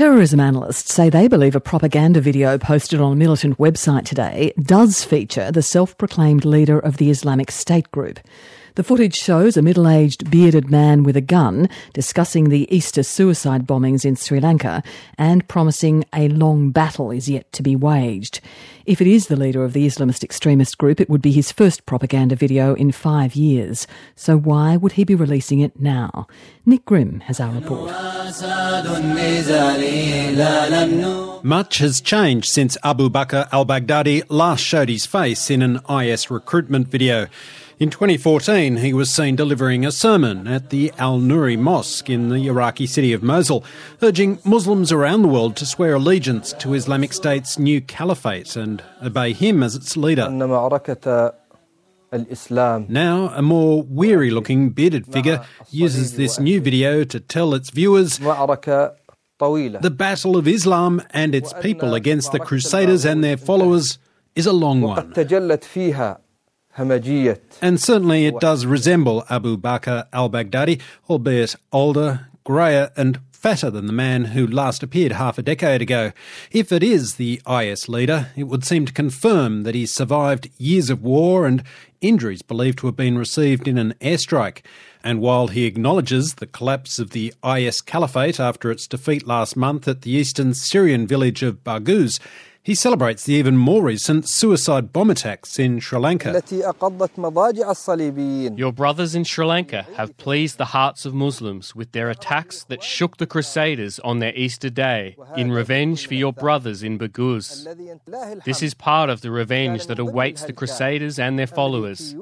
Counter-terrorism analysts say they believe a propaganda video posted on a militant website today does feature the self-proclaimed leader of the Islamic State group. The footage shows a middle-aged, bearded man with a gun discussing the Easter suicide bombings in Sri Lanka and promising a long battle is yet to be waged. If it is the leader of the Islamist extremist group, it would be his first propaganda video in 5 years. So why would he be releasing it now? Nick Grimm has our report. Much has changed since Abu Bakr al-Baghdadi last showed his face in an IS recruitment video. In 2014, he was seen delivering a sermon at the Al-Nuri Mosque in the Iraqi city of Mosul, urging Muslims around the world to swear allegiance to Islamic State's new caliphate and obey him as its leader. Now, a more weary-looking bearded figure uses this new video to tell its viewers the battle of Islam and its people against the Crusaders and their followers is a long one. And certainly it does resemble Abu Bakr al-Baghdadi, albeit older, greyer and fatter than the man who last appeared half a decade ago. If it is the IS leader, it would seem to confirm that he's survived years of war and injuries believed to have been received in an airstrike. And while he acknowledges the collapse of the IS caliphate after its defeat last month at the eastern Syrian village of Baghouz, he celebrates the even more recent suicide bomb attacks in Sri Lanka. Your brothers in Sri Lanka have pleased the hearts of Muslims with their attacks that shook the Crusaders on their Easter day in revenge for your brothers in Baghouz. This is part of the revenge that awaits the Crusaders and their followers.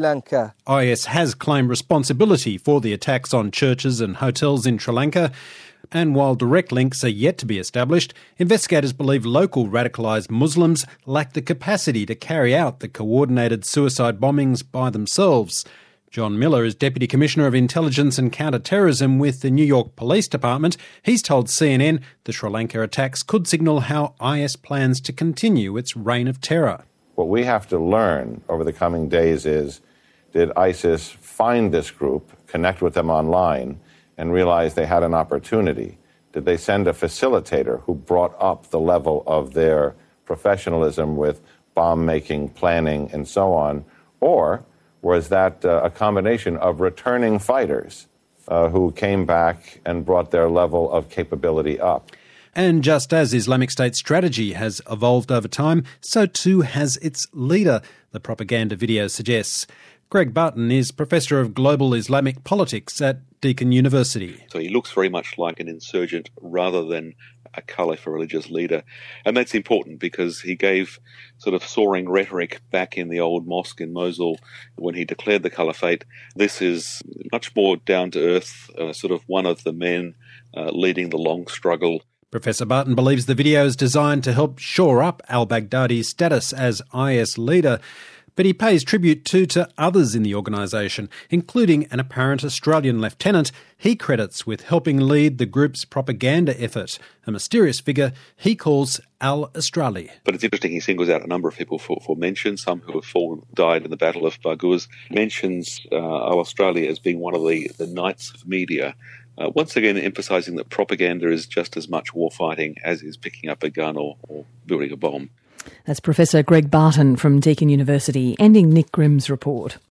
IS has claimed responsibility for the attacks on churches and hotels in Sri Lanka. And while direct links are yet to be established, investigators believe local radicalised Muslims lack the capacity to carry out the coordinated suicide bombings by themselves. John Miller is Deputy Commissioner of Intelligence and Counter-Terrorism with the New York Police Department. He's told CNN the Sri Lanka attacks could signal how IS plans to continue its reign of terror. What we have to learn over the coming days is, did ISIS find this group, connect with them online, and realized they had an opportunity? Did they send a facilitator who brought up the level of their professionalism with bomb-making, planning, and so on? Or was that a combination of returning fighters who came back and brought their level of capability up? And just as Islamic State's strategy has evolved over time, so too has its leader, the propaganda video suggests. Greg Barton is Professor of Global Islamic Politics at Deakin University. So he looks very much like an insurgent rather than a caliph, a religious leader. And that's important because he gave sort of soaring rhetoric back in the old mosque in Mosul when he declared the caliphate. This is much more down to earth, sort of one of the men leading the long struggle. Professor Barton believes the video is designed to help shore up al-Baghdadi's status as IS leader. But he pays tribute too to others in the organisation, including an apparent Australian lieutenant he credits with helping lead the group's propaganda effort, a mysterious figure he calls Al-Astrali. But it's interesting, he singles out a number of people for mention, some who have died in the Battle of Baghouz, mentions Al-Astrali as being one of the knights of media, once again emphasising that propaganda is just as much war fighting as is picking up a gun or building a bomb. That's Professor Greg Barton from Deakin University, ending Nick Grimm's report.